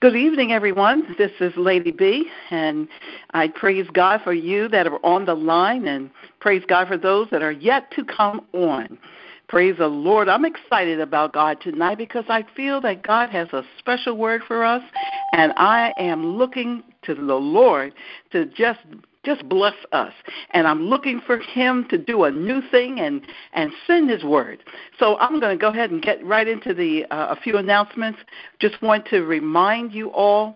Good evening, everyone. This is Lady B, and I praise God for you that are on the line, and praise God for those that are yet to come on. Praise the Lord. I'm excited about God tonight because I feel that God has a special word for us, and I am looking to the Lord to just bless us. And I'm looking for him to do a new thing and send his word. So I'm going to go ahead and get right into a few announcements. Just want to remind you all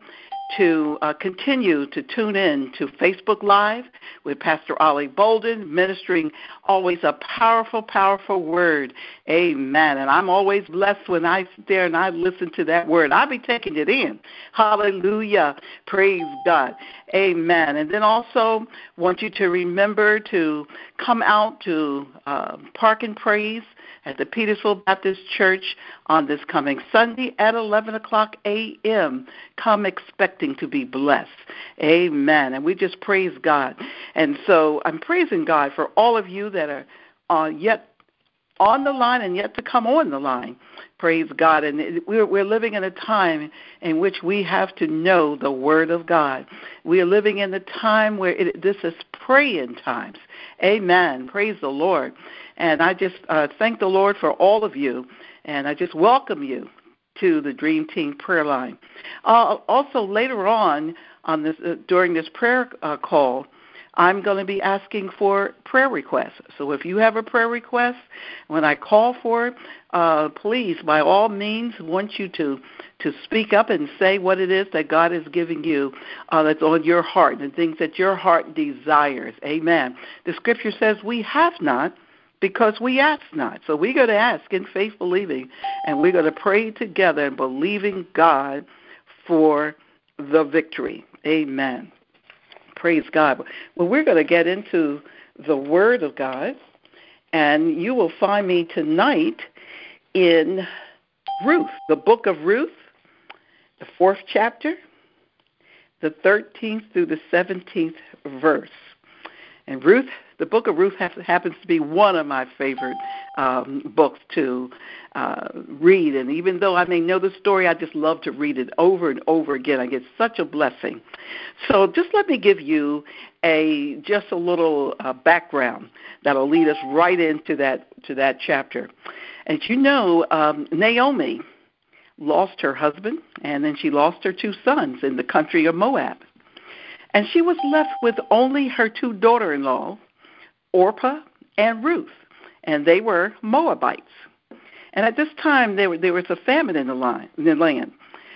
to continue to tune in to Facebook Live with Pastor Ollie Bolden, ministering always a powerful, powerful word. Amen. And I'm always blessed when I sit there and I listen to that word. I'll be taking it in. Hallelujah. Praise God. Amen. And then also want you to remember to come out to Park and Praise at the Petersville Baptist Church on this coming Sunday at 11 o'clock a.m. Come expecting to be blessed. Amen. And we just praise God. And so I'm praising God for all of you that are yet on the line and yet to come on the line. Praise God. And we're living in a time in which we have to know the Word of God. We are living in a time where this is praying times. Amen. Praise the Lord. And I just thank the Lord for all of you, and I just welcome you to the Dream Team prayer line. Also, later on this, during this prayer call, I'm going to be asking for prayer requests. So if you have a prayer request, when I call for it, please, by all means, want you to speak up and say what it is that God is giving you that's on your heart and things that your heart desires. Amen. The scripture says we have not because we ask not. So we're going to ask in faith believing, and we're going to pray together and believing God for the victory. Amen. Praise God. Well, we're going to get into the Word of God, and you will find me tonight in Ruth, the book of Ruth, the 4th chapter, the 13th through the 17th verse. And Ruth, the book of Ruth happens to be one of my favorite books to read. And even though I may know the story, I just love to read it over and over again. I get such a blessing. So just let me give you just a little background that will lead us right into that chapter. As you know, Naomi lost her husband, and then she lost her 2 sons in the country of Moab. And she was left with only her 2 daughters-in-law, Orpah and Ruth, and they were Moabites. And at this time, there was a famine in the land.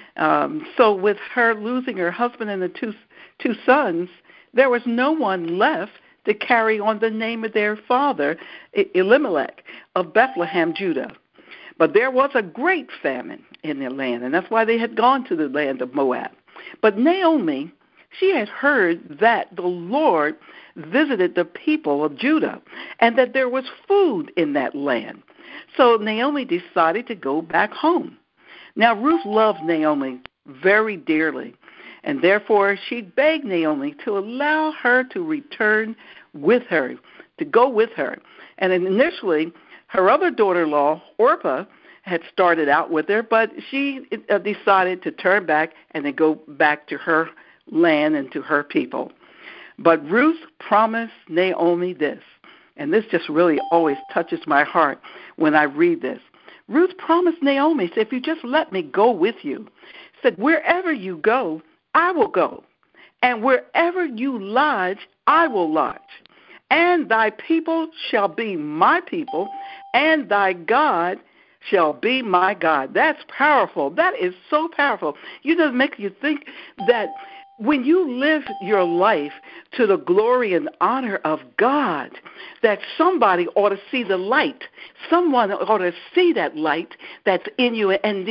So with her losing her husband and the two sons, there was no one left to carry on the name of their father, Elimelech, of Bethlehem, Judah. But there was a great famine in their land, and that's why they had gone to the land of Moab. But Naomi, she had heard that the Lord visited the people of Judah and that there was food in that land. So Naomi decided to go back home. Now, Ruth loved Naomi very dearly, and therefore she begged Naomi to allow her to return with her, to go with her. And initially, her other daughter-in-law, Orpah, had started out with her, but she decided to turn back and then go back to her land and to her people. But Ruth promised Naomi this, and this just really always touches my heart when I read this. Ruth promised Naomi, said, if you just let me go with you, said, wherever you go, I will go, and wherever you lodge, I will lodge. And thy people shall be my people, and thy God shall be my God. That's powerful. That is so powerful. You just make you think that when you live your life to the glory and honor of God, that somebody ought to see the light. Someone ought to see that light that's in you and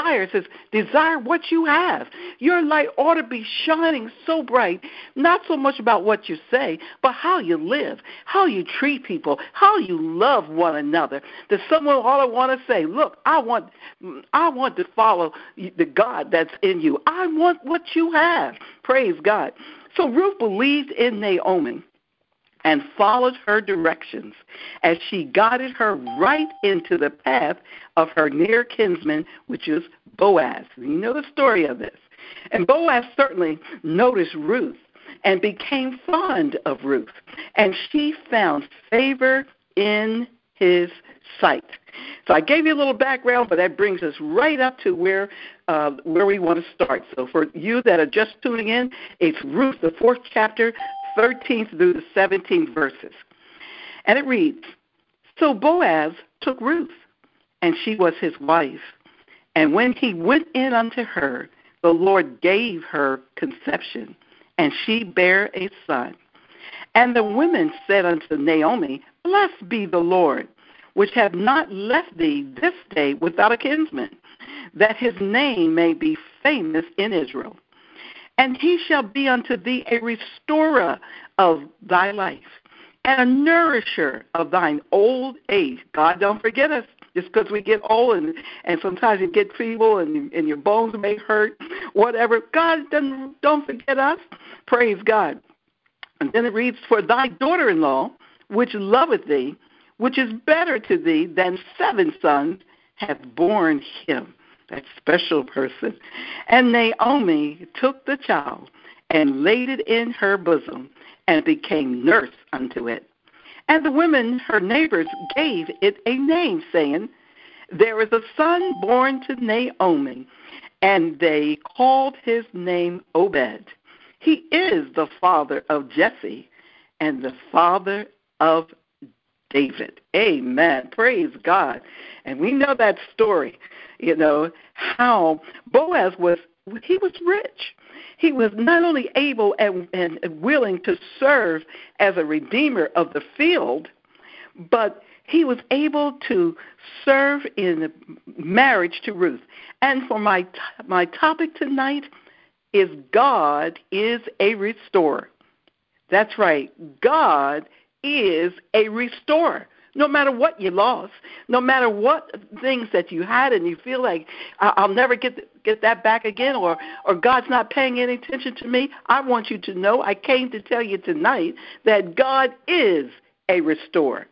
desire what you have. Your light ought to be shining so bright, not so much about what you say, but how you live, how you treat people, how you love one another. That someone ought to want to say, look, I want to follow the God that's in you. I want what you have. Praise God. So Ruth believed in Naomi, and followed her directions as she guided her right into the path of her near kinsman, which is Boaz. You know the story of this. And Boaz certainly noticed Ruth and became fond of Ruth, and she found favor in his sight. So I gave you a little background, but that brings us right up to where we want to start. So for you that are just tuning in, it's Ruth, the 4th chapter, 13th through the 17th verses. And it reads, So Boaz took Ruth, and she was his wife. And when he went in unto her, the Lord gave her conception, and she bare a son. And the women said unto Naomi, Blessed be the Lord, which hath not left thee this day without a kinsman, that his name may be famous in Israel. And he shall be unto thee a restorer of thy life, and a nourisher of thine old age. God, don't forget us. Just because we get old and sometimes you get feeble and your bones may hurt, whatever. God, don't forget us. Praise God. And then it reads, For thy daughter-in-law, which loveth thee, which is better to thee than 7 sons, hath borne him, that special person. And Naomi took the child and laid it in her bosom and became nurse unto it. And the women, her neighbors, gave it a name, saying, There is a son born to Naomi, and they called his name Obed. He is the father of Jesse and the father of David. Amen. Praise God. And we know that story, how Boaz was rich. He was not only able and willing to serve as a redeemer of the field, but he was able to serve in marriage to Ruth. And for my topic tonight is God is a restorer. That's right. God is a restorer. No matter what you lost, no matter what things that you had and you feel like I'll never get that back again, or God's not paying any attention to me, I want you to know, I came to tell you tonight that God is a restorer.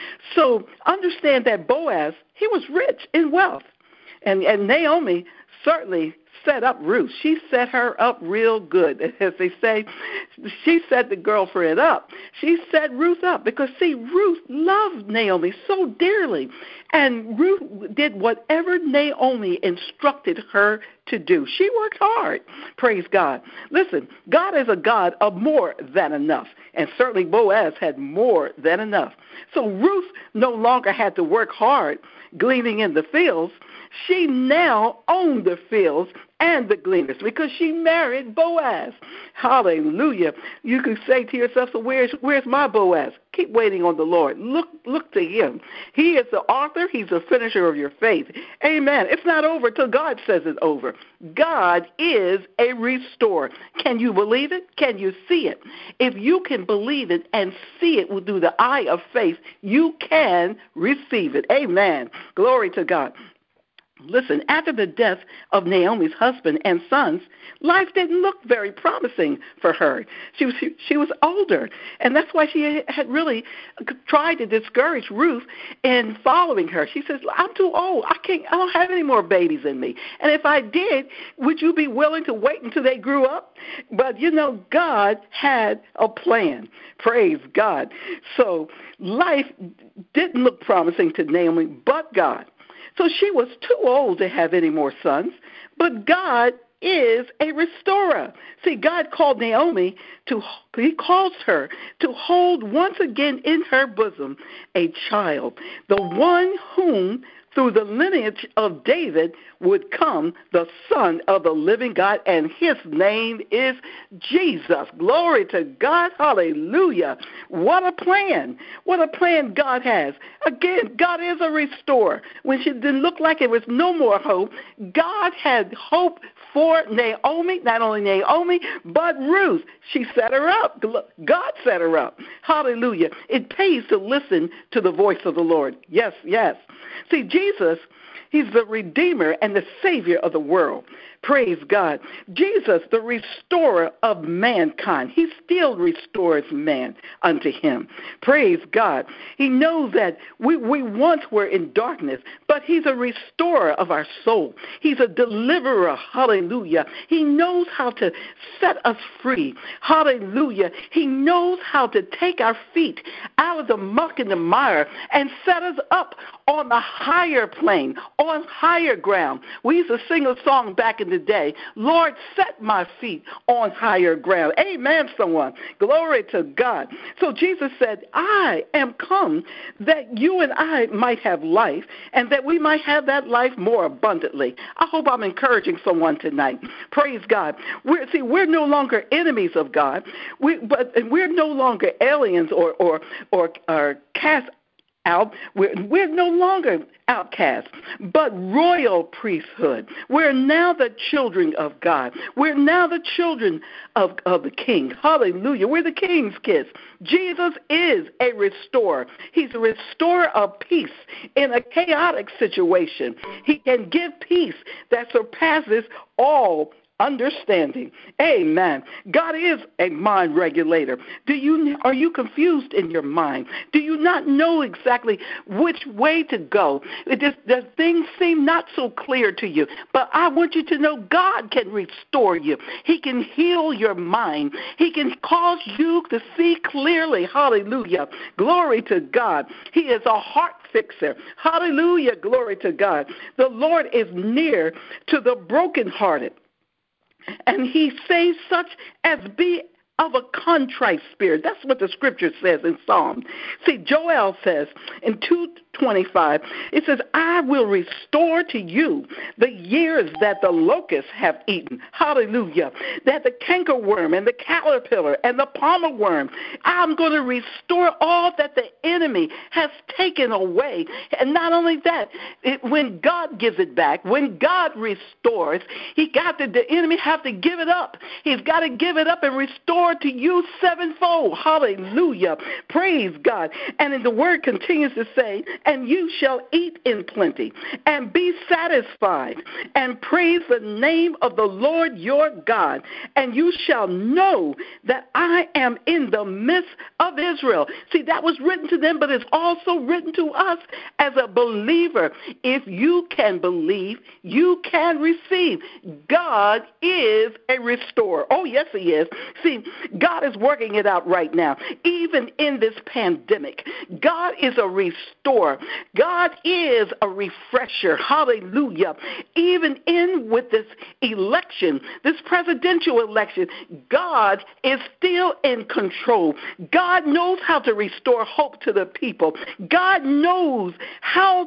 So understand that Boaz, he was rich in wealth. And Naomi certainly set up Ruth. She set her up real good. As they say, she set the girlfriend up. She set Ruth up because, see, Ruth loved Naomi so dearly. And Ruth did whatever Naomi instructed her to do. She worked hard. Praise God. Listen, God is a God of more than enough. And certainly Boaz had more than enough. So Ruth no longer had to work hard gleaning in the fields. She now owned the fields and the gleaners because she married Boaz. Hallelujah. You could say to yourself, so where's my Boaz? Keep waiting on the Lord. Look to him. He is the author. He's the finisher of your faith. Amen. It's not over till God says it's over. God is a restorer. Can you believe it? Can you see it? If you can believe it and see it through the eye of faith, you can receive it. Amen. Glory to God. Listen, after the death of Naomi's husband and sons, life didn't look very promising for her. She was older, and that's why she had really tried to discourage Ruth in following her. She says, I'm too old. I don't have any more babies in me. And if I did, would you be willing to wait until they grew up? But, God had a plan. Praise God. So life didn't look promising to Naomi, but God. So she was too old to have any more sons, but God is a restorer. See, God called Naomi he calls her to hold once again in her bosom a child, the one whom through the lineage of David would come the Son of the living God, and his name is Jesus. Glory to God. Hallelujah. What a plan. What a plan God has. Again, God is a restorer. When she didn't look like it was no more hope, God had hope for Naomi, not only Naomi, but Ruth. She set her up. God set her up. Hallelujah. It pays to listen to the voice of the Lord. Yes, yes. See, Jesus, he's the Redeemer and the Savior of the world. Praise God. Jesus, the restorer of mankind, he still restores man unto him. Praise God. He knows that we once were in darkness, but he's a restorer of our soul. He's a deliverer. Hallelujah. He knows how to set us free. Hallelujah. He knows how to take our feet out of the muck and the mire and set us up on a higher plane, on higher ground. We used to sing a song back in the day, Lord, set my feet on higher ground. Amen, someone. Glory to God. So Jesus said, I am come that you and I might have life and that we might have that life more abundantly. I hope I'm encouraging someone tonight. Praise God. We're no longer enemies of God, but we're no longer aliens or cast out. We're no longer outcasts, but royal priesthood. We're now the children of God. We're now the children of the King. Hallelujah. We're the King's kids. Jesus is a restorer. He's a restorer of peace in a chaotic situation. He can give peace that surpasses all understanding. Amen. God is a mind regulator. Are you confused in your mind? Do you not know exactly which way to go? Does things seem not so clear to you? But I want you to know God can restore you. He can heal your mind. He can cause you to see clearly. Hallelujah. Glory to God. He is a heart fixer. Hallelujah. Glory to God. The Lord is near to the brokenhearted, and he saves such as be of a contrite spirit. That's what the scripture says in Psalm. See, Joel says in 2:25, it says, I will restore to you the years that the locusts have eaten. Hallelujah. That the cankerworm and the caterpillar and the palmer worm, I'm going to restore all that the enemy has taken away. And not only that, when God gives it back, when God restores, the enemy have to give it up. He's got to give it up and restore to you sevenfold. Hallelujah. Praise God. And then the word continues to say, and you shall eat in plenty and be satisfied and praise the name of the Lord your God. And you shall know that I am in the midst of Israel. See, that was written to them, but it's also written to us as a believer. If you can believe, you can receive. God is a restorer. Oh, yes, he is. See, God is working it out right now. Even in this pandemic, God is a restorer. God is a refresher. Hallelujah. Even with this election, this presidential election, God is still in control. God knows how to restore hope to the people. God knows how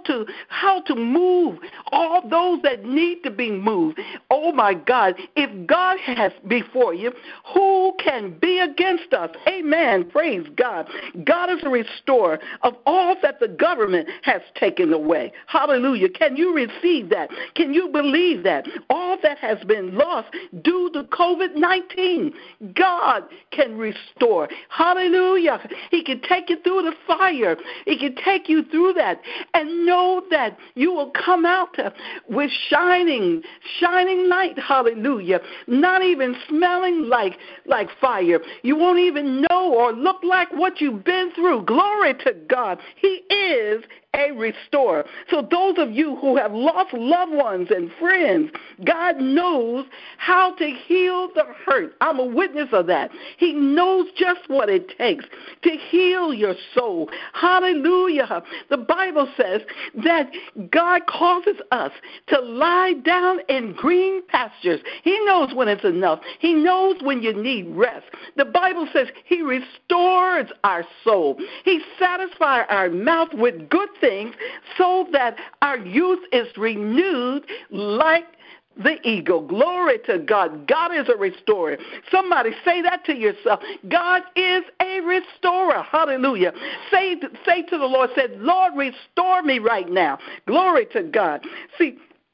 to move all those that need to be moved. Oh, my God. If God has before you, who can be against us? Amen. Praise God. God is a restorer of all that the government has taken away. Hallelujah. Can you receive that? Can you believe that? All that has been lost due to COVID-19, God can restore. Hallelujah. He can take you through the fire. He can take you through that and know that you will come out with shining light. Hallelujah. Not even smelling like fire. You won't even know or look like what you've been through. Glory to God. He is a restorer. So those of you who have lost loved ones and friends, God knows how to heal the hurt. I'm a witness of that. He knows just what it takes to heal your soul. Hallelujah. The Bible says that God causes us to lie down in green pastures. He knows when it's enough. He knows when you need rest. The Bible says he restores our soul. He satisfies our mouth with good things so that our youth is renewed like the eagle. Glory to God. God is a restorer. Somebody say that to yourself. God is a restorer. Hallelujah. Say to the Lord, say, Lord, restore me right now. Glory to God. See,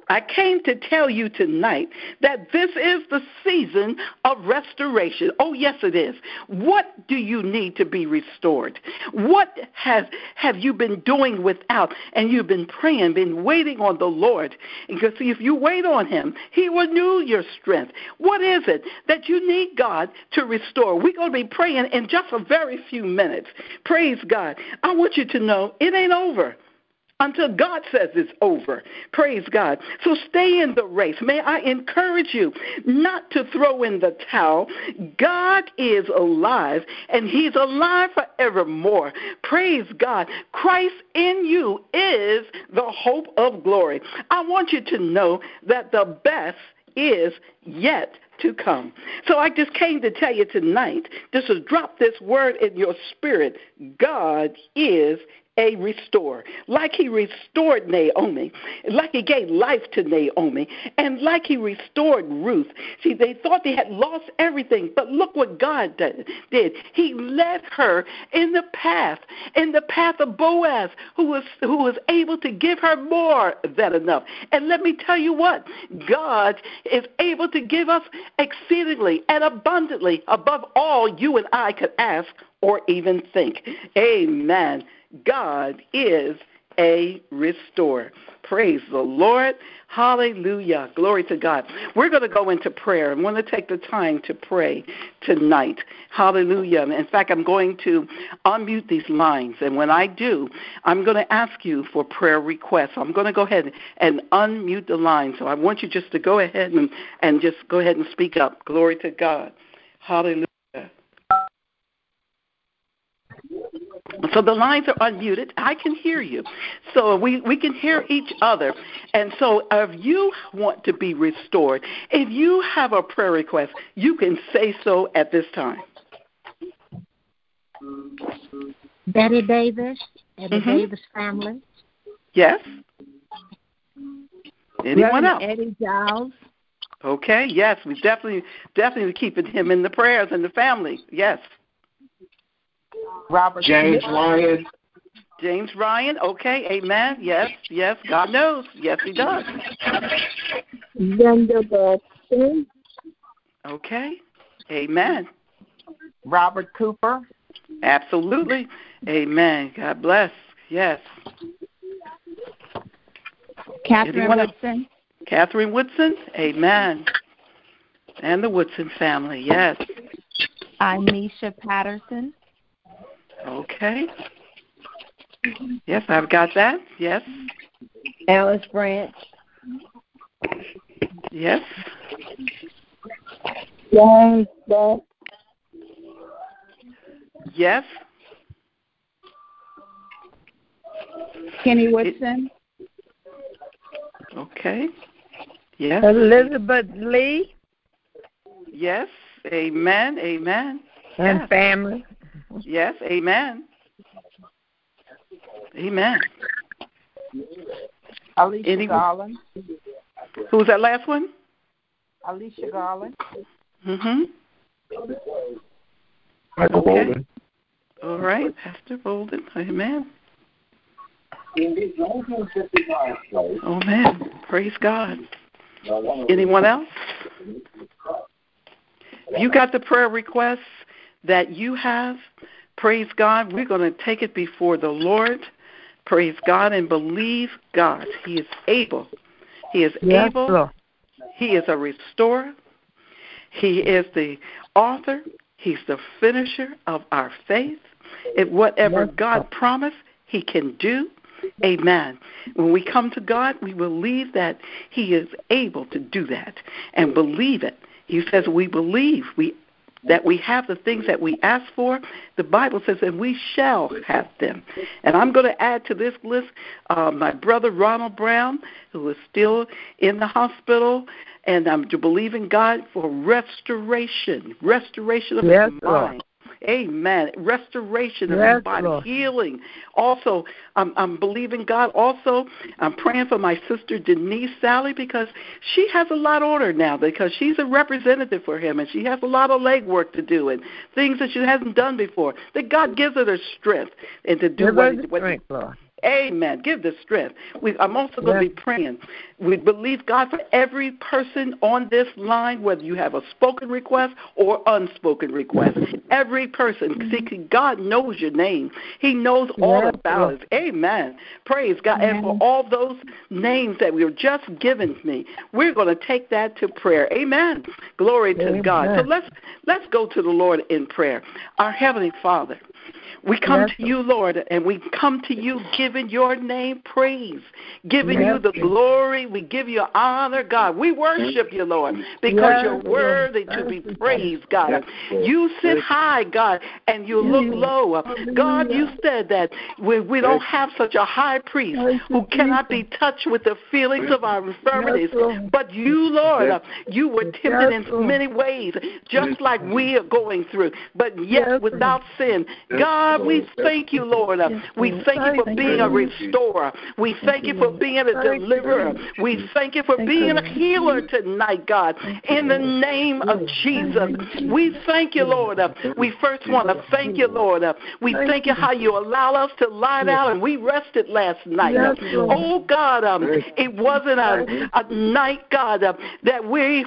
I came to tell you tonight that this is the season of restoration. Oh, yes, it is. What do you need to be restored? What have you been doing without? And you've been praying, been waiting on the Lord. Because see, if you wait on him, he will renew your strength. What is it that you need God to restore? We're going to be praying in just a very few minutes. Praise God. I want you to know it ain't over until God says it's over. Praise God. So stay in the race. May I encourage you not to throw in the towel. God is alive, and he's alive forevermore. Praise God. Christ in you is the hope of glory. I want you to know that the best is yet to come. So I just came to tell you tonight, just to drop this word in your spirit. God is a restorer. Like he restored Naomi, like he gave life to Naomi, and like he restored Ruth. See, they thought they had lost everything, but look what God did. He led her in the path of Boaz, who was able to give her more than enough. And let me tell you what, God is able to give us exceedingly and abundantly above all you and I could ask or even think. Amen. God is a restorer. Praise the Lord. Hallelujah. Glory to God. We're going to go into prayer. I want to take the time to pray tonight. Hallelujah. In fact, I'm going to unmute these lines. And when I do, I'm going to ask you for prayer requests. I'm going to go ahead and unmute the line. So I want you just to go ahead and just go ahead and speak up. Glory to God. Hallelujah. So the lines are unmuted. I can hear you. So we can hear each other. And so if you want to be restored, if you have a prayer request, you can say so at this time. Betty Davis and the Davis family. Yes. Anyone else? Eddie Giles. Okay, yes. We definitely keeping him in the prayers and the family. Yes. Robert James Ryan. James Ryan, okay, amen. Yes, God knows. Yes, he does. Linda Boston. Okay, amen. Robert Cooper. Absolutely. Amen. God bless. Yes. Catherine Woodson. Catherine Woodson, amen. And the Woodson family, yes. Anisha Patterson. Okay. Yes, I've got that. Yes. Alice Branch. Yes. James Beth. Yes. Kenny Woodson. Okay. Yes. Elizabeth Lee. Yes. Amen. Amen. And yes. family. Yes. Amen. Amen. Alicia Garland. Who was that last one? Alicia Garland. Michael Bolden. All right, Pastor Bolden. Amen. Amen. Praise God. Anyone else? If you got the prayer requests that you have, praise God. We're going to take it before the Lord. Praise God and believe God. He is able. He is able. Lord. He is a restorer. He is the author. He's the finisher of our faith. If whatever God promised, He can do. Amen. When we come to God, we believe that He is able to do that and believe it. He says we believe that we have the things that we ask for. The Bible says that we shall have them. And I'm going to add to this list my brother Ronald Brown, who is still in the hospital, and I'm believing God for restoration of his mind. Lord. Amen. Restoration of his body, Lord. healing. Also, I'm believing God. Also, I'm praying for my sister Denise Sally because she has a lot on her now because she's a representative for him and she has a lot of legwork to do and things that she hasn't done before. That God gives her the strength and to do what. Lord. Amen. Give the strength. I'm also going to be praying. We believe, God, for every person on this line, whether you have a spoken request or unspoken request. Every person. See, God knows your name. He knows all about it. Amen. Praise God. And for all those names that were just given to me, we're going to take that to prayer. Amen. Glory to God. So let's go to the Lord in prayer. Our Heavenly Father, we come to you, Lord, and we come to you giving your name praise, giving you the glory. We give you honor, God. We worship you, Lord, because you're worthy to be praised, God. You sit high, God, and you look low. God, you said that we don't have such a high priest who cannot be touched with the feelings of our infirmities. But you, Lord, you were tempted in many ways, just like we are going through, but yet without sin. God, we thank you, Lord. We thank you for being a restorer. We thank you for being a deliverer. We thank you for being a healer tonight, God. In the name of Jesus, we thank you, Lord. We first want to thank you, Lord. We thank you how you allow us to lie down, and we rested last night. Oh, God, it wasn't a night, God, that we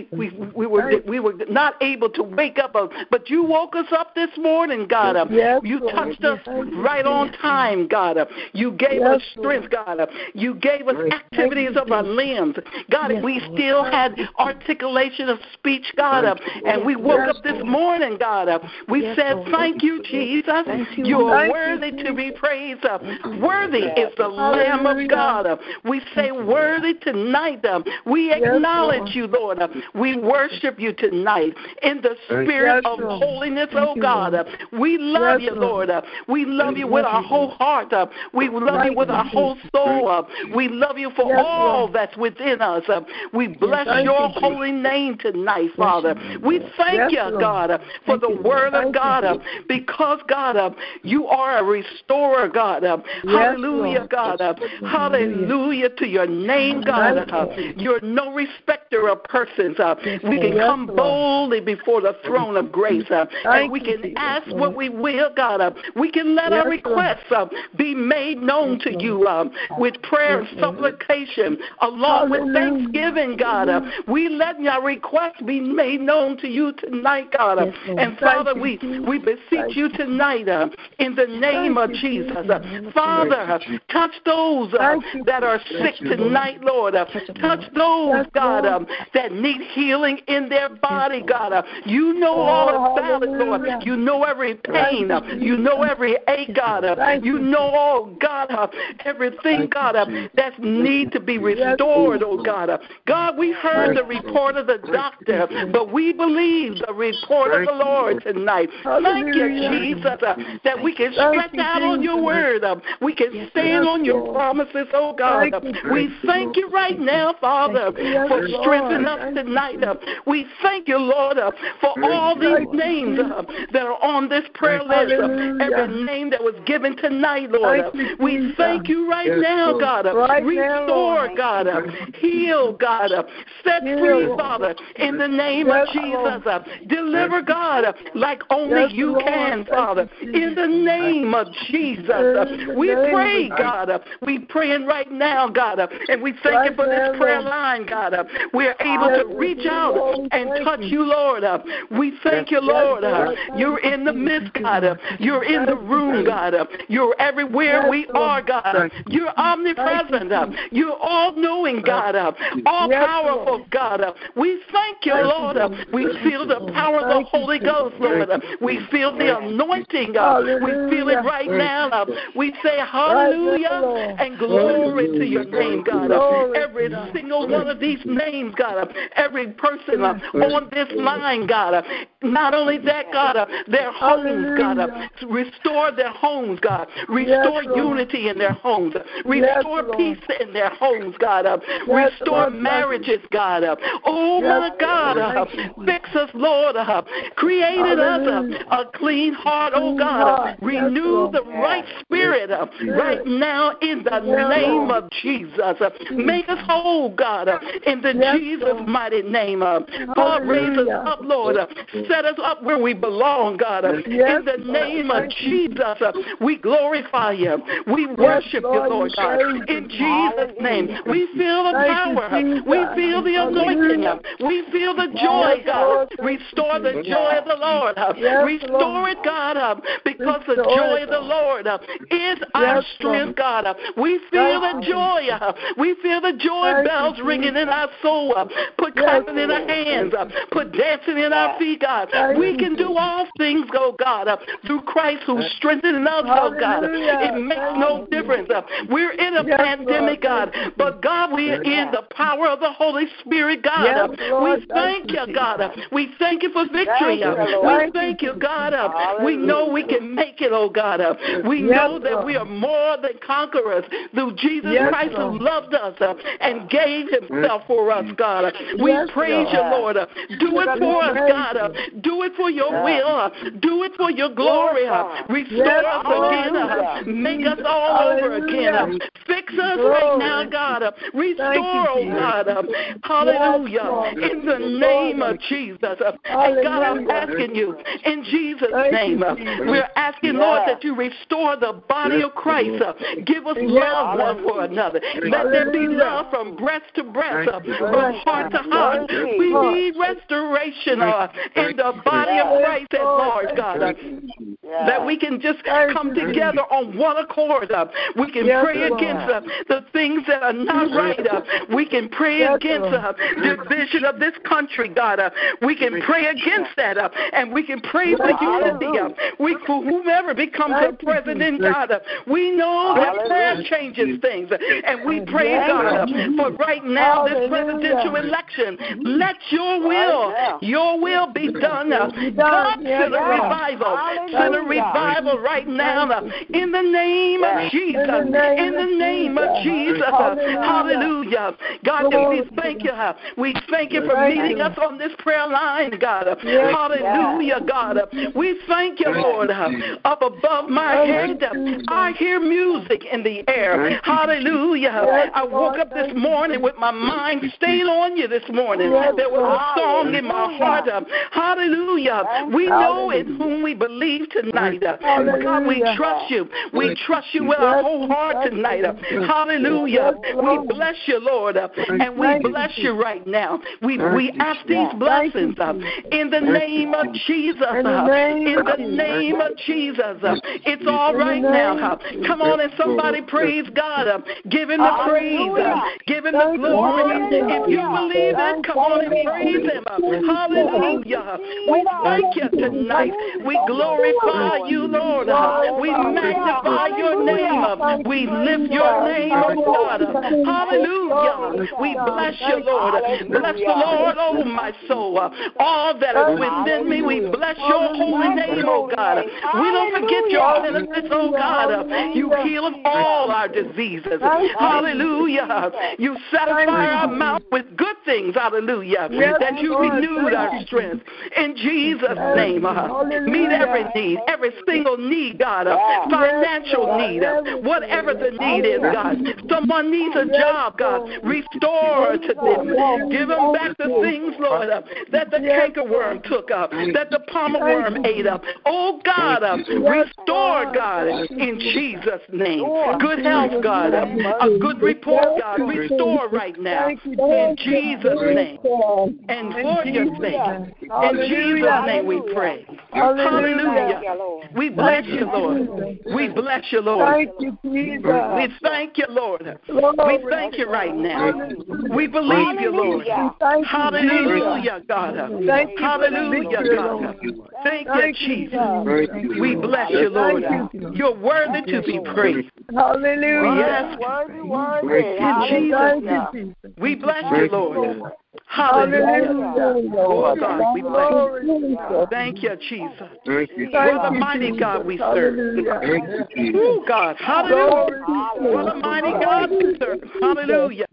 were not able to wake up, but you woke us up this morning, God. You touched us right on time, God. You gave us strength, God. You gave us activities of our limbs. God, we still had articulation of speech, God, and we woke up this morning, God. We said, thank you, Jesus. You are worthy to be praised. Worthy is the Lamb of God. We say worthy tonight. We acknowledge you, Lord. We worship you tonight in the spirit of holiness, oh God. We love you, Lord. We love you with our whole heart. We love you with our whole soul. We love you for all that's within us. We bless your holy name tonight, Father. We thank you, God, for the word of God, because, God, you are a restorer, God. Hallelujah, God. Hallelujah to your name, God. You're no respecter of persons. We can come boldly before the throne of grace, and we can ask what we will, God. We can let our requests be made known to you with prayer and supplication, along with thanksgiving, God. We let our requests be made known to you tonight, God. And Father, we beseech you tonight in the name of Jesus. Father, touch those that are sick tonight, Lord. Touch those, God, that need healing in their body, God. You know all about it, Lord. You know every pain. You know every ache, God. You know, oh God, everything, God, that need to be restored, oh God. God, we heard the report of the doctor, but we believe the report of the Lord tonight. Thank you, Jesus, that we can stretch out on your word. We can stand on your promises, oh God. We thank you right now, Father, for strengthening us tonight. We thank you, Lord, for all these names that are on this prayer list. Every name that was given tonight, Lord. We thank you right now, God. Restore, God. Heal, God. Set free, Father, in the name of Jesus. Deliver, God, like only you can, Father, in the name of Jesus. We pray, God. We praying right now, God, and we thank you for this prayer line, God. We're able to reach out and touch you, Lord. We thank you, Lord. You're in the midst, God. You're in the room, God. You're everywhere we are, God. You're omnipresent. You're all-knowing, God. All-powerful, God. We thank you, Lord. We feel the power of the Holy Ghost, Lord. We feel the anointing. We feel it right now. We say hallelujah and glory to your name, God. Every single one of these names, God. Every person on this line, God. Not only that, God, their homes, God. Restore their homes, God. Restore unity in their homes. Restore peace in their homes, God. Restore marriages, God. Oh, my God. God. Fix us, Lord. Created us a clean heart, oh God. Renew the right spirit right now in the name of Jesus. Make us whole, God, in the Jesus mighty name. God, raise us up, Lord. Set us up where we belong, God. In the name of Jesus, we glorify you. We worship you, Lord God. In Jesus' name, we feel the power. We feel the anointing. We feel the joy, God. Restore the joy of the Lord. Restore it, God, because the joy of the Lord is our strength, God. We feel the joy. We feel the joy bells ringing in our soul. Put clapping in our hands. Put dancing in our feet, God. We can do all things, oh God, through Christ who's strengthening us, oh God. It makes no difference. We're in a pandemic, God, but God, we are in the power of the Holy Spirit, God. We thank you, God. We thank you for victory. We thank you, God. We know we can make it, oh God. We know that we are more than conquerors through Jesus Christ who loved us and gave himself for us, God. We praise you, Lord. Do it for us, God. Do it for your will. Do it for your glory. Restore us again. Make us all over again. Fix us right now, God. Restore, oh God. Hallelujah. In the name of Jesus. And God, I'm asking you, in Jesus' name, we're asking, Lord, that you restore the body of Christ. Give us love one for another. Let there be love from breast to breast, from heart to heart. We need restoration in the body of Christ at large, God. That we can just come together on one accord. We can pray against the things that are not right. We can pray against division of this country, God. We can pray against that, and we can pray for unity. For whomever becomes the president, God, we know that prayer changes things, and we pray, God, for right now this presidential election. Let your will be done. God, send a revival. Send a revival right now in the name of Jesus. In the name of Jesus. Hallelujah. God, we thank you. We thank you for meeting us on this prayer line, God. Hallelujah, God. We thank you, Lord. Up above my head, I hear music in the air. Hallelujah. I woke up this morning with my mind stayed on you this morning. There was a song in my heart. Hallelujah. We know in whom we believe tonight. God, we trust you. We trust you with our whole heart tonight. Hallelujah. We bless you, Lord, and we bless you right now. We ask these blessings in the name of Jesus. In the name of Jesus. It's all right now. Come on and somebody praise God. Give him the praise. Give him the glory. If you believe it, come on and praise him. Hallelujah. We thank you tonight. We glorify you, Lord. We magnify your name. We lift your name, oh God. Hallelujah. We bless you, Lord. Bless the Lord, oh my soul. All that is within me, we bless your holy name, oh God. We don't forget your benefits, oh God. You heal all our diseases. Hallelujah. You satisfy our mouth with good things. Hallelujah. That you renewed our strength. In Jesus' name, meet every need, every single need, God. Financial need, whatever the need is, God. Someone needs a job, God. Restore to them. Give them back the things, Lord, that the cankerworm took up, that the palmer worm ate up. Oh, God, restore, God, in Jesus' name. Good health, God. A good report, God. Restore right now. In Jesus' name. And for your sake. In Jesus' name we pray. Hallelujah. We bless you, Lord. We bless you, Lord. We thank you, Lord. We thank you right now. We believe you, Lord. Hallelujah, God. Hallelujah, God. Thank you, Jesus. We bless you, Lord. You're worthy to be praised. Hallelujah. In Jesus' we bless you, Lord. Hallelujah. Oh, God, we thank you. Thank you, Jesus. What a mighty God we serve. Oh, God. Hallelujah. What a mighty God we serve. Hallelujah.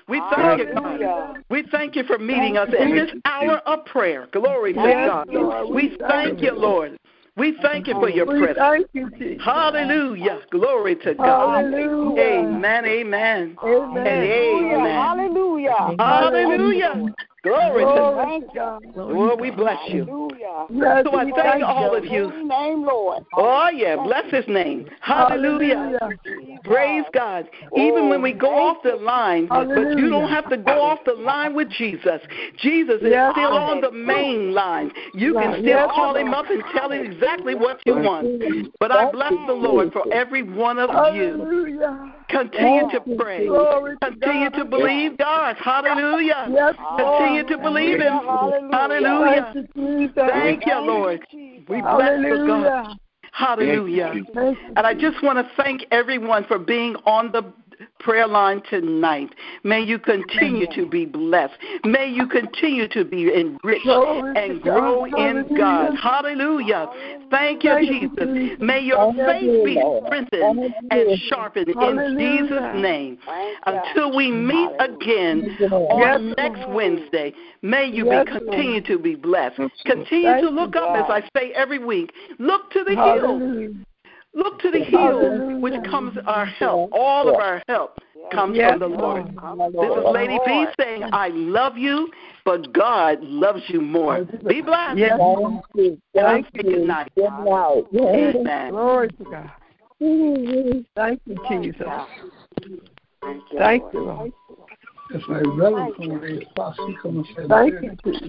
We thank you, God. We thank you for meeting us in this hour of prayer. Glory to God. We thank you, Lord. We thank you for your presence. Thank you, Jesus. Hallelujah. Glory to God. Hallelujah. Amen, amen. Amen. And amen. Hallelujah. Hallelujah. Glory to God. Lord, we bless you. Yes, So I thank all of you. Name, Lord. Oh, yeah. Bless his name. Hallelujah. Praise God. Even when we go off the line, but you don't have to go off the line with Jesus. Jesus is still on the main line. You can still call him up and tell him exactly what you want. But I bless the Lord for every one of you. Continue to pray. Continue to believe God. Hallelujah. Continue to believe him. Hallelujah. Thank you, Lord. We bless the God. Hallelujah. And I just want to thank everyone for being on the prayer line tonight. May you continue to be blessed. May you continue to be enriched and grow in God. Hallelujah. Thank you, Jesus. May your faith be strengthened and sharpened in Jesus' name. Until we meet again on next Wednesday, may you continue to be blessed. Continue to look up, as I say every week. Look to the hills. Look to the hills, which comes our help. All of our help comes from the Lord. This is Lady B saying, I love you, but God loves you more. Be blessed. Thank you. Good night. Amen. Glory to God. Thank you, Jesus. Thank you, Lord. It's like relevant from where it's possible. Come and say, thank you, Jesus.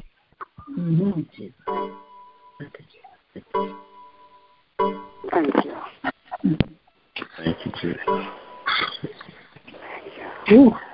Thank you. Thank you, Jesus.